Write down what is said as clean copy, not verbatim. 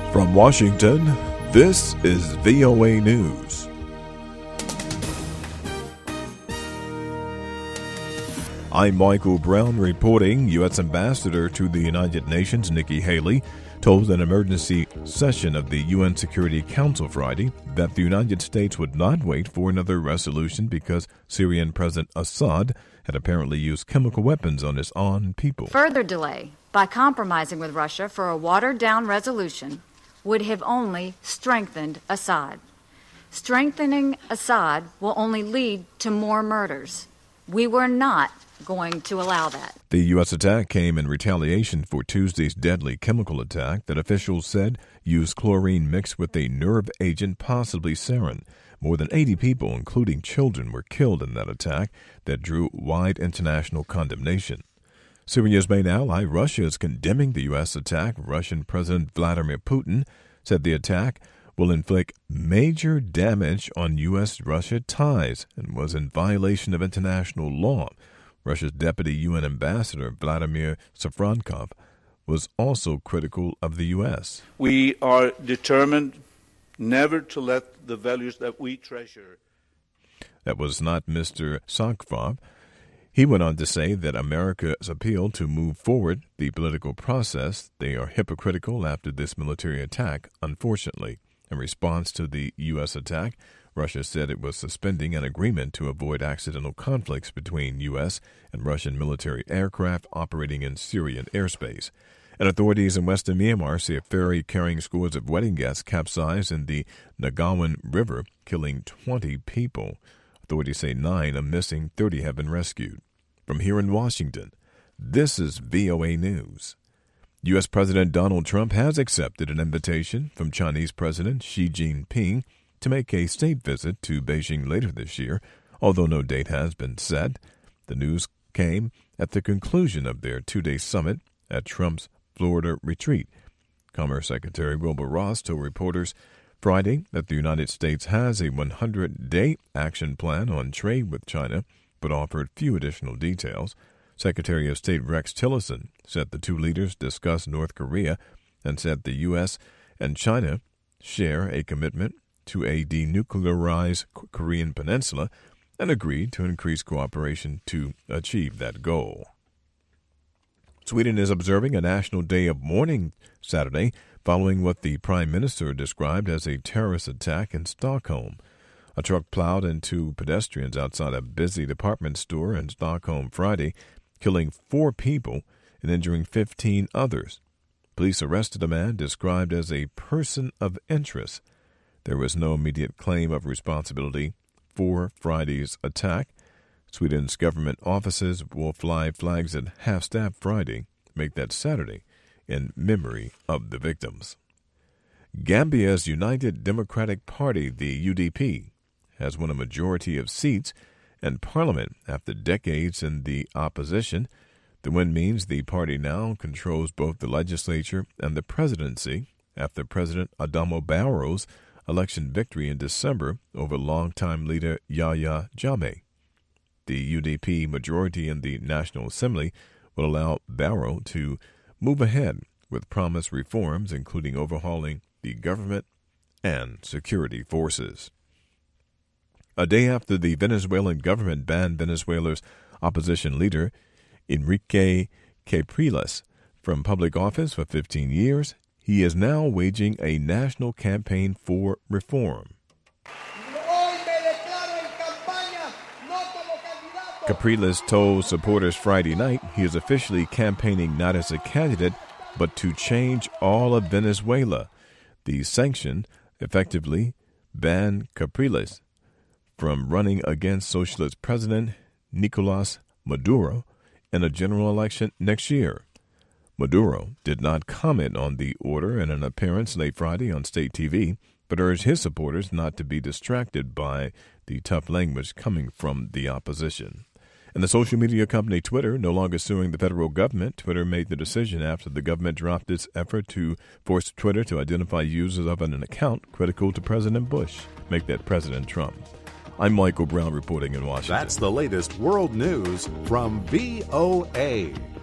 From Washington, this is VOA News. I'm Michael Brown reporting. U.S. Ambassador to the United Nations, Nikki Haley, told an emergency session of the UN Security Council Friday that the United States would not wait for another resolution because Syrian President Assad had apparently used chemical weapons on his own people. Further delay by compromising with Russia for a watered-down resolution would have only strengthened Assad. Strengthening Assad will only lead to more murders. We were not going to allow that. The U.S. attack came in retaliation for Tuesday's deadly chemical attack that officials said used chlorine mixed with a nerve agent, possibly sarin. More than 80 people, including children, were killed in that attack that drew wide international condemnation. Syria's main ally, Russia, is condemning the U.S. attack. Russian President Vladimir Putin said the attack will inflict major damage on U.S.-Russia ties and was in violation of international law. Russia's deputy UN ambassador, Vladimir Safronkov, was also critical of the U.S. We are determined never to let the values that we treasure. That was not Mr. Safronkov. He went on to say that America's appeal to move forward the political process, they are hypocritical after this military attack, unfortunately. In response to the U.S. attack, Russia said it was suspending an agreement to avoid accidental conflicts between U.S. and Russian military aircraft operating in Syrian airspace. And authorities in western Myanmar say a ferry carrying scores of wedding guests capsized in the Nagawan River, killing 20 people. Authorities say 9 are missing, 30 have been rescued. From here in Washington, this is VOA News. U.S. President Donald Trump has accepted an invitation from Chinese President Xi Jinping to make a state visit to Beijing later this year, although no date has been set. The news came at the conclusion of their 2-day summit at Trump's Florida retreat. Commerce Secretary Wilbur Ross told reporters Friday that the United States has a 100-day action plan on trade with China, but offered few additional details. Secretary of State Rex Tillerson said the two leaders discussed North Korea and said the U.S. and China share a commitment to a denuclearized Korean peninsula and agreed to increase cooperation to achieve that goal. Sweden is observing a national day of mourning Saturday following what the Prime Minister described as a terrorist attack in Stockholm. A truck plowed into pedestrians outside a busy department store in Stockholm Friday, killing 4 people and injuring 15 others. Police arrested a man described as a person of interest. There was no immediate claim of responsibility for Friday's attack. Sweden's government offices will fly flags at half-staff Friday, make that Saturday, in memory of the victims. Gambia's United Democratic Party, the UDP, has won a majority of seats in parliament after decades in the opposition. The win means the party now controls both the legislature and the presidency after President Adamo Barrow's election victory in December over longtime leader Yahya Jammeh. The UDP majority in the National Assembly will allow Barrow to move ahead with promised reforms, including overhauling the government and security forces. A day after the Venezuelan government banned Venezuela's opposition leader, Enrique Capriles, from public office for 15 years, he is now waging a national campaign for reform. Capriles told supporters Friday night he is officially campaigning not as a candidate, but to change all of Venezuela. The sanction effectively banned Capriles from running against Socialist President Nicolas Maduro in a general election next year. Maduro did not comment on the order in an appearance late Friday on state TV, but urged his supporters not to be distracted by the tough language coming from the opposition. And the social media company Twitter no longer suing the federal government. Twitter made the decision after the government dropped its effort to force Twitter to identify users of an account critical to President Bush. Make that President Trump. I'm Michael Brown reporting in Washington. That's the latest world news from VOA.